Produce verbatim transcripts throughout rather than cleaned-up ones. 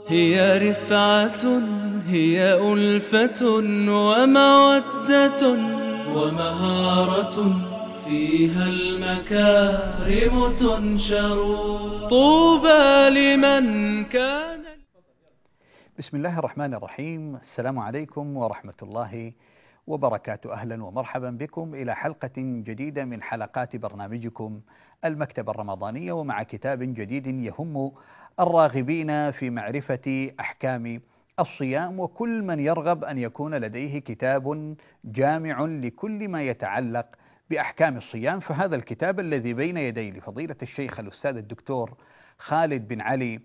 هي رفعة، هي ألفة ومودة ومهارة، فيها المكارم تنشر. طوبى لمن كان. بسم الله الرحمن الرحيم. السلام عليكم ورحمة الله وبركاته. أهلا ومرحبا بكم إلى حلقة جديدة من حلقات برنامجكم المكتبة الرمضانية، ومع كتاب جديد يهم الراغبين في معرفة أحكام الصيام، وكل من يرغب أن يكون لديه كتاب جامع لكل ما يتعلق بأحكام الصيام. فهذا الكتاب الذي بين يدي لفضيلة الشيخ الأستاذ الدكتور خالد بن علي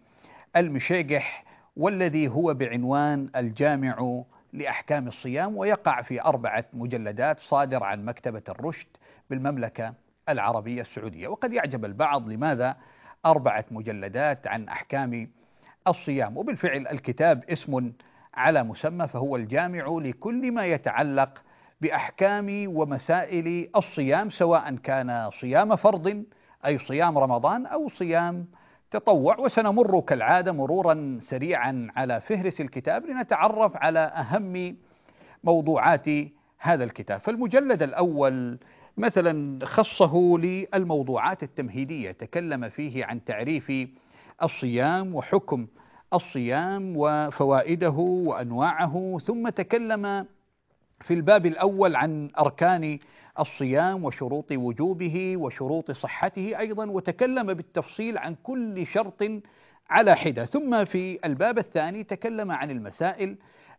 المشيقح، والذي هو بعنوان الجامع لأحكام الصيام، ويقع في أربعة مجلدات، صادر عن مكتبة الرشد بالمملكة العربية السعودية. وقد يعجب البعض لماذا أربعة مجلدات عن أحكام الصيام، وبالفعل الكتاب اسم على مسمى، فهو الجامع لكل ما يتعلق بأحكام ومسائل الصيام، سواء كان صيام فرض أي صيام رمضان أو صيام تطوع. وسنمر كالعادة مرورا سريعا على فهرس الكتاب لنتعرف على أهم موضوعات هذا الكتاب. فالمجلد الأول مثلا خصه للموضوعات التمهيدية، تكلم فيه عن تعريف الصيام وحكم الصيام وفوائده وأنواعه، ثم تكلم في الباب الأول عن أركان الصيام وشروط وجوبه وشروط صحته أيضا، وتكلم بالتفصيل عن كل شرط على حدة. ثم في الباب الثاني تكلم عن المسائل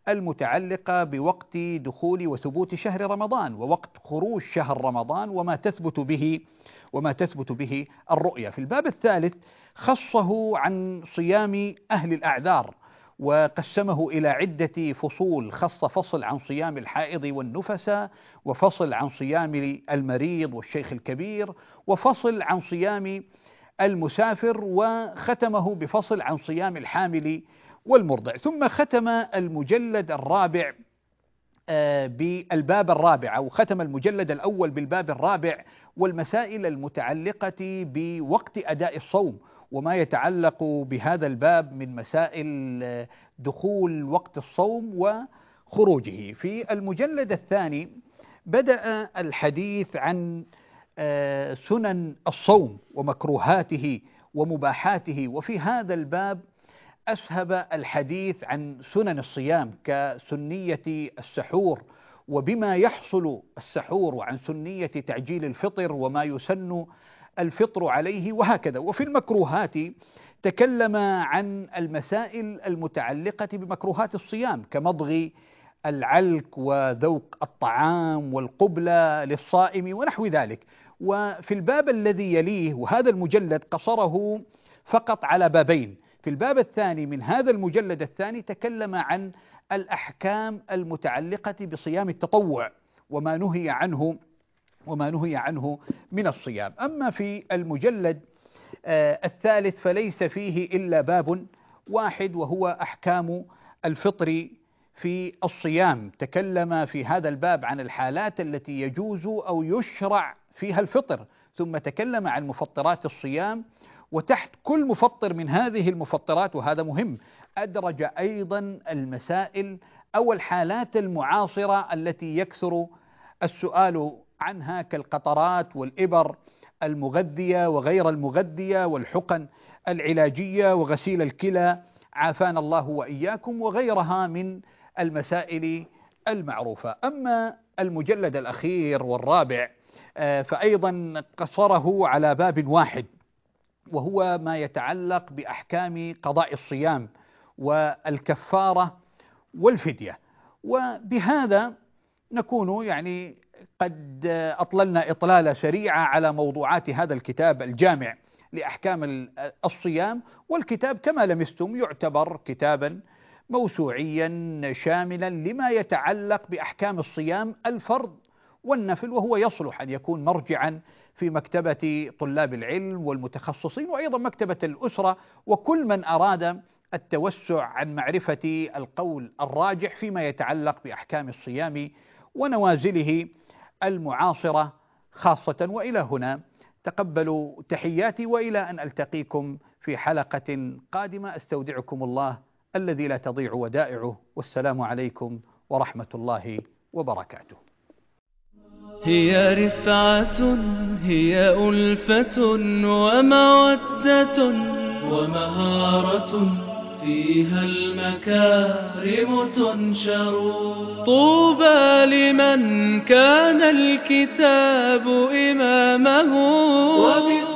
المتعلقة بوقت دخول وثبوت شهر رمضان ووقت خروج شهر رمضان وما تثبت به وما تثبت به الرؤية. في الباب الثالث خصه عن صيام أهل الأعذار، وقسمه إلى عدة فصول، خص فصل عن صيام الحائض والنفساء، وفصل عن صيام المريض والشيخ الكبير، وفصل عن صيام المسافر، وختمه بفصل عن صيام الحامل والمرضع. ثم ختم المجلد الرابع بالباب الرابع، أو ختم المجلد الأول بالباب الرابع والمسائل المتعلقة بوقت أداء الصوم وما يتعلق بهذا الباب من مسائل دخول وقت الصوم وخروجه. في المجلد الثاني بدأ الحديث عن سنن الصوم ومكروهاته ومباحاته، وفي هذا الباب أسهب الحديث عن سنن الصيام كسنية السحور وبما يحصل السحور، وعن سنية تعجيل الفطر وما يسن الفطر عليه وهكذا. وفي المكروهات تكلم عن المسائل المتعلقة بمكروهات الصيام كمضغ العلك وذوق الطعام والقبلة للصائم ونحو ذلك. وفي الباب الذي يليه، وهذا المجلد قصره فقط على بابين، في الباب الثاني من هذا المجلد الثاني تكلم عن الأحكام المتعلقة بصيام التطوع وما نهي عنه وما نهي عنه من الصيام. أما في المجلد آه الثالث فليس فيه إلا باب واحد، وهو أحكام الفطر في الصيام. تكلم في هذا الباب عن الحالات التي يجوز أو يشرع فيها الفطر، ثم تكلم عن مفطرات الصيام، وتحت كل مفطر من هذه المفطرات، وهذا مهم، أدرج أيضا المسائل أو الحالات المعاصرة التي يكثر السؤال عنها كالقطرات والإبر المغذية وغير المغذية والحقن العلاجية وغسيل الكلى عافانا الله وإياكم وغيرها من المسائل المعروفة. أما المجلد الأخير والرابع فأيضا قصره على باب واحد، وهو ما يتعلق بأحكام قضاء الصيام والكفارة والفدية. وبهذا نكون يعني قد أطللنا إطلالة سريعة على موضوعات هذا الكتاب الجامع لأحكام الصيام. والكتاب كما لمستم يعتبر كتابا موسوعيا شاملا لما يتعلق بأحكام الصيام الفرض والنفل، وهو يصلح أن يكون مرجعا في مكتبة طلاب العلم والمتخصصين، وأيضا مكتبة الأسرة، وكل من أراد التوسع عن معرفة القول الراجح فيما يتعلق بأحكام الصيام ونوازله المعاصرة خاصة. وإلى هنا تقبلوا تحياتي، وإلى أن ألتقيكم في حلقة قادمة أستودعكم الله الذي لا تضيع ودائعه. والسلام عليكم ورحمة الله وبركاته. هي رفعة هي ألفة ومودة ومهارة فيها المكارم تنشر. طوبى لمن كان الكتاب إمامه وبس